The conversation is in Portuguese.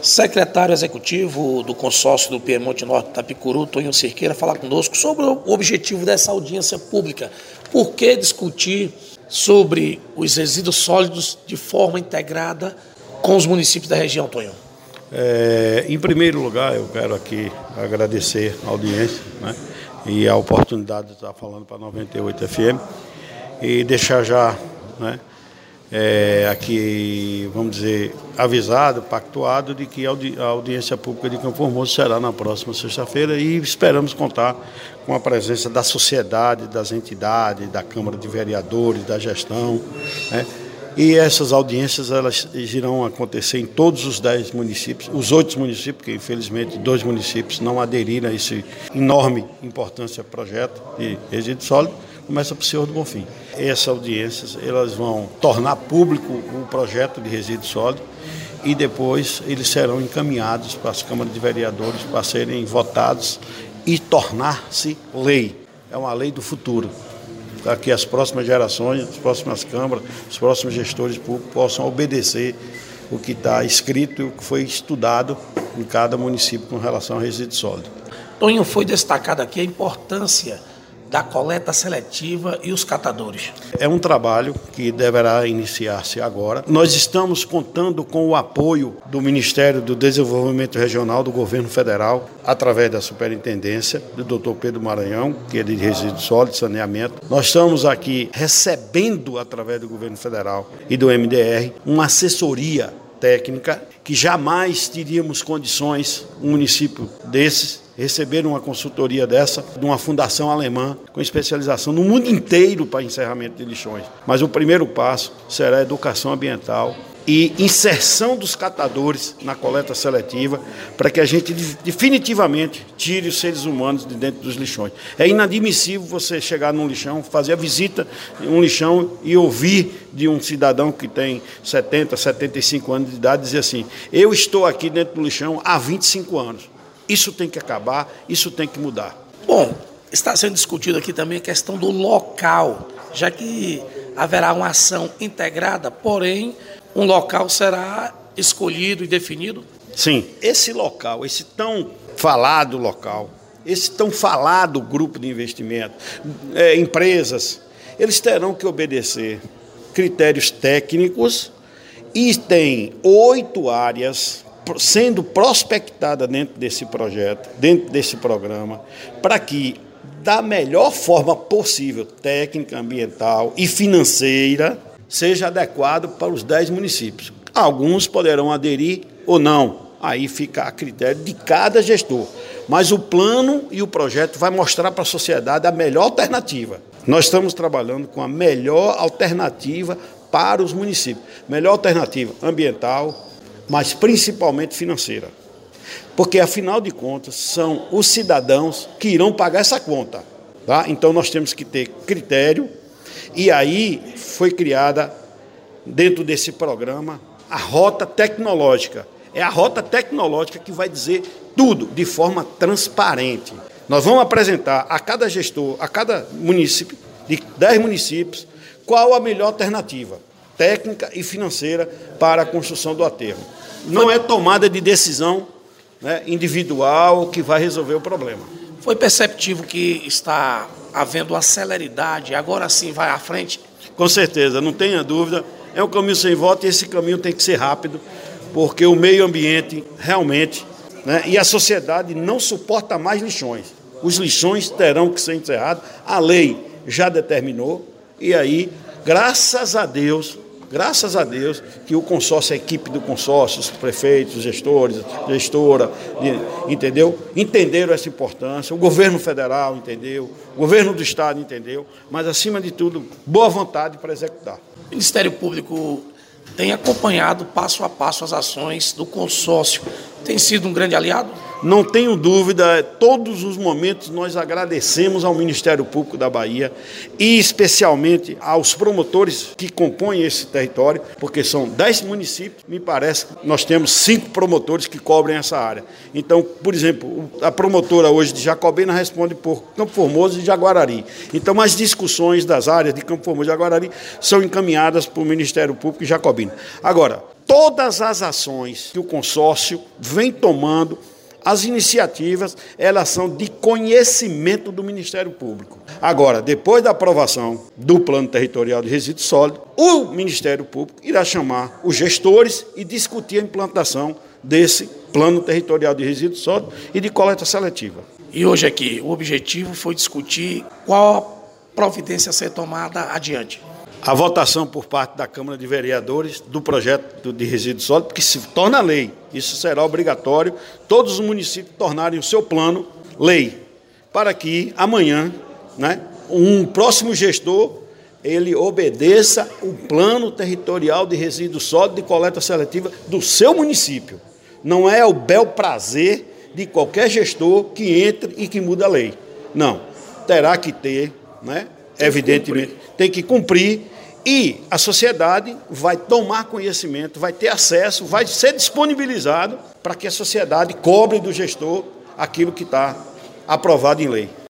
Secretário Executivo do Consórcio do Piemonte Norte Itapicuru, Tonho Cerqueira, falar conosco sobre o objetivo dessa audiência pública. Por que discutir sobre os resíduos sólidos de forma integrada com os municípios da região, Tonho? Em primeiro lugar, eu quero aqui agradecer a audiência, né, e a oportunidade de estar falando para a 98 FM e deixar já, né, aqui, vamos dizer, avisado, pactuado de que a audiência pública de Campo Formoso será na próxima sexta-feira e esperamos contar com a presença da sociedade, das entidades, da Câmara de Vereadores, da gestão, né? E essas audiências elas irão acontecer em todos os 10 municípios, os 8 municípios, porque infelizmente 2 municípios não aderiram a esse enorme importância projeto de resíduo sólido, começa por Senhor do Bonfim. Essas audiências elas vão tornar público o projeto de resíduo sólido e depois eles serão encaminhados para as câmaras de vereadores para serem votados e tornar-se lei. É uma lei do futuro, para que as próximas gerações, as próximas câmaras, os próximos gestores públicos possam obedecer o que está escrito e o que foi estudado em cada município com relação a resíduo sólido. Tonho, foi destacado aqui a importância da coleta seletiva e os catadores. É um trabalho que deverá iniciar-se agora. Nós estamos contando com o apoio do Ministério do Desenvolvimento Regional do Governo Federal, através da Superintendência do Dr. Pedro Maranhão, que é de resíduos sólidos, saneamento. Nós estamos aqui recebendo, através do Governo Federal e do MDR, uma assessoria técnica que jamais teríamos condições, um município desses, receber uma consultoria dessa, de uma fundação alemã com especialização no mundo inteiro para encerramento de lixões. Mas o primeiro passo será a educação ambiental e inserção dos catadores na coleta seletiva para que a gente definitivamente tire os seres humanos de dentro dos lixões. É inadmissível você chegar num lixão, fazer a visita em um lixão e ouvir de um cidadão que tem 70, 75 anos de idade dizer assim: eu estou aqui dentro do lixão há 25 anos. Isso tem que acabar, isso tem que mudar. Bom, está sendo discutido aqui também a questão do local, já que haverá uma ação integrada, porém, um local será escolhido e definido? Sim, esse local, esse tão falado local, esse tão falado grupo de investimento, empresas, eles terão que obedecer critérios técnicos e tem 8 áreas sendo prospectada dentro desse projeto, dentro desse programa, para que, da melhor forma possível, técnica, ambiental e financeira, seja adequado para os 10 municípios. Alguns poderão aderir ou não, aí fica a critério de cada gestor. Mas o plano e o projeto vai mostrar para a sociedade a melhor alternativa. Nós estamos trabalhando com a melhor alternativa para os municípios. Melhor alternativa ambiental, mas principalmente financeira. Porque, afinal de contas, são os cidadãos que irão pagar essa conta. Tá? Então, nós temos que ter critério, e aí foi criada, dentro desse programa, a rota tecnológica. É a rota tecnológica que vai dizer tudo de forma transparente. Nós vamos apresentar a cada gestor, a cada município, de 10 municípios, qual a melhor alternativa técnica e financeira para a construção do aterro. Não é tomada de decisão, né, individual que vai resolver o problema. Foi perceptível que está havendo uma celeridade, agora sim vai à frente? Com certeza, não tenha dúvida. É um caminho sem volta e esse caminho tem que ser rápido, porque o meio ambiente realmente, né, e a sociedade não suporta mais lixões. Os lixões terão que ser encerrados, a lei já determinou, e aí, graças a Deus, que o consórcio, a equipe do consórcio, os prefeitos, os gestores, gestora, entendeu? Entenderam essa importância, o governo federal entendeu, o governo do estado entendeu, mas, acima de tudo, boa vontade para executar. O Ministério Público tem acompanhado passo a passo as ações do consórcio. Tem sido um grande aliado? Não tenho dúvida, todos os momentos nós agradecemos ao Ministério Público da Bahia e especialmente aos promotores que compõem esse território, porque são 10 municípios, me parece que nós temos 5 promotores que cobrem essa área. Então, por exemplo, a promotora hoje de Jacobina responde por Campo Formoso e Jaguarari. Então, as discussões das áreas de Campo Formoso e Jaguarari são encaminhadas para o Ministério Público e Jacobina. Agora, todas as ações que o consórcio vem tomando, as iniciativas, elas são de conhecimento do Ministério Público. Agora, depois da aprovação do Plano Territorial de Resíduos Sólidos, o Ministério Público irá chamar os gestores e discutir a implantação desse Plano Territorial de Resíduos Sólidos e de coleta seletiva. E hoje aqui, o objetivo foi discutir qual a providência a ser tomada adiante. A votação por parte da Câmara de Vereadores do projeto de resíduos sólidos, que se torna lei. Isso será obrigatório, todos os municípios tornarem o seu plano lei, para que amanhã, um próximo gestor, ele obedeça o Plano Territorial de Resíduos Sólidos de coleta seletiva do seu município. Não é o bel prazer de qualquer gestor que entre e que muda a lei. Não, terá que ter, evidentemente, tem que cumprir. E a sociedade vai tomar conhecimento, vai ter acesso, vai ser disponibilizado para que a sociedade cobre do gestor aquilo que está aprovado em lei.